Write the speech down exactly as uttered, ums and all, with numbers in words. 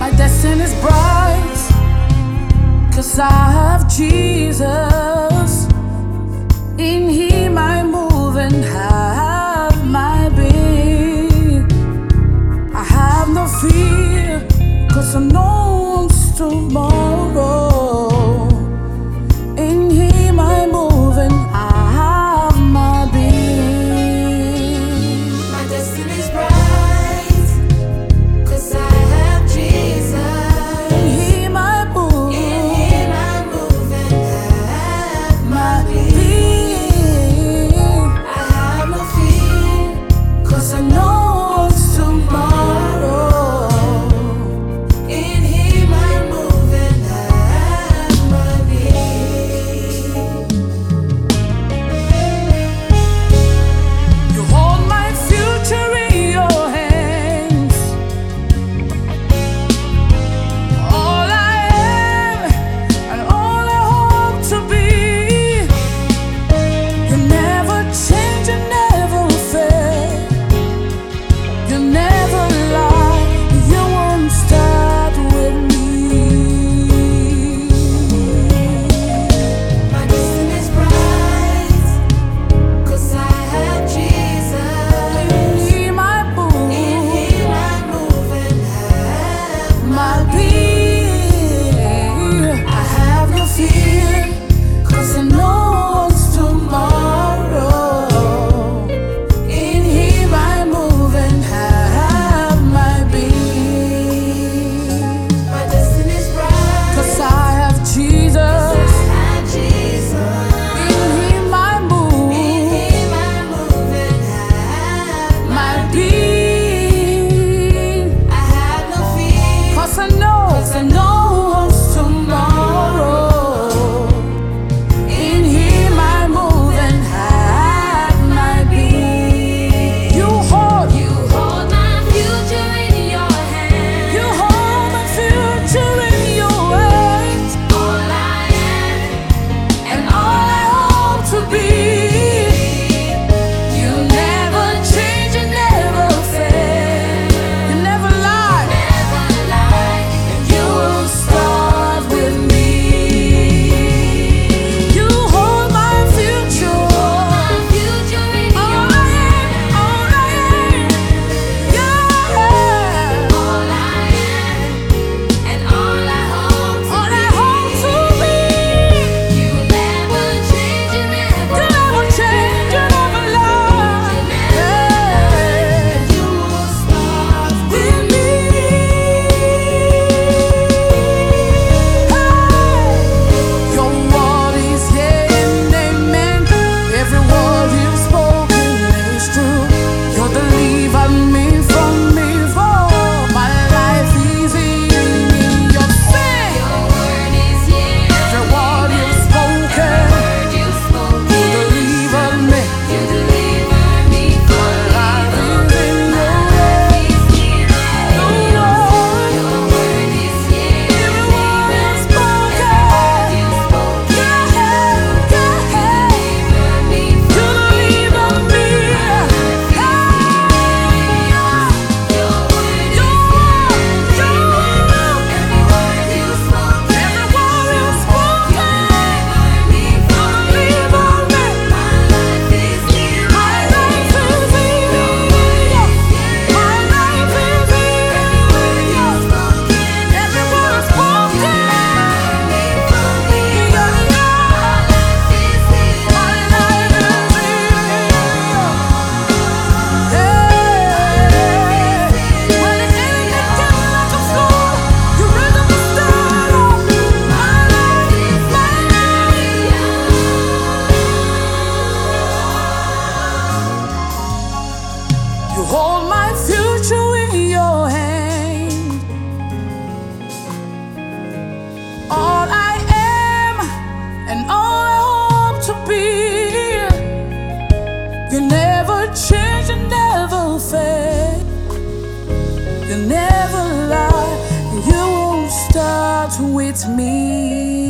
My destiny's bright, 'cause I have Jesus. In Him I move and have my being. I have no fear, 'cause I know it's tomorrow. In Him I move and I have my being. My destiny's bright, 'cause I have Jesus. In Him I move, In Him I move and have my my being. being. I have no fear, 'Cause I know it's tomorrow. in Him I move and have my being. You hold my future in your hands. All I am and all I hope to be. You never change, you never fail. You never lie, you won't start with me. My destiny's bright, 'cause I have Jesus. In Him I move, In Him I move and have my being. I have no fear, 'cause I know it's tomorrow. In Him I move and have my being. my destiny's bright, 'Cause I have Jesus. I have Jesus. In Him I In move, Him I move and have my being. I have no fear, 'Cause I know, 'cause I know it's tomorrow. In Him I move and have my being. You hold, you hold my future in your hand. you hold my future in your hands. All I am And all I hope to be. You never change, you never fail. You never lie, never lie. and you will start with me. You hold my future. My future in All your I am, hand. all I am, yeah. All I am and all I hope to All I hope to be. You never change, you never You never change, you never lie, yeah. You will start With me, your word is yeah and amen. Every word you've spoken is true. You deliver me from evil. My life is in your faith. Your word is yeah. Every word you've spoken, Word you spoke, you deliver me. you deliver me from Life evil. is in your Life is in Your your word, Your word is yeah. every word you've spoken, You spoke, yeah, yeah. deliver me You from deliver me. Your word is Your word, your word. every word you spoke, Every word you've spoken, deliver me from deliver me. My life is in My life is in you. My life is in you. Every word spoken, you hold my future in your hand. All I am and all I hope to be. You never change, you never fail. You never lie, you won't start with me.